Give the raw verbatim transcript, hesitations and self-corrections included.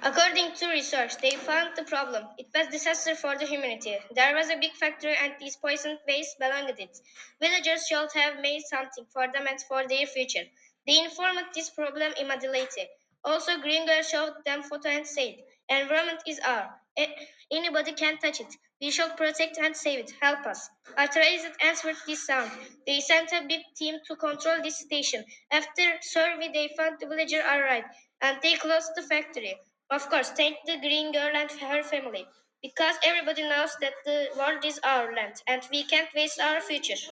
According to research, they found the problem. It was disaster for the humanity. There was a big factory and this poisoned waste belonged it. Villagers should have made something for them and for their future. They informed this problem immediately. Also, Green Girl showed them photo and said, environment is our. A- Anybody can touch it. We should protect and save it. Help us. Authorized answered this sound. They sent a big team to control this station. After survey, they found the villager arrived and they closed the factory. Of course, thank the green girl and her family. Because everybody knows that the world is our land and we can't waste our future.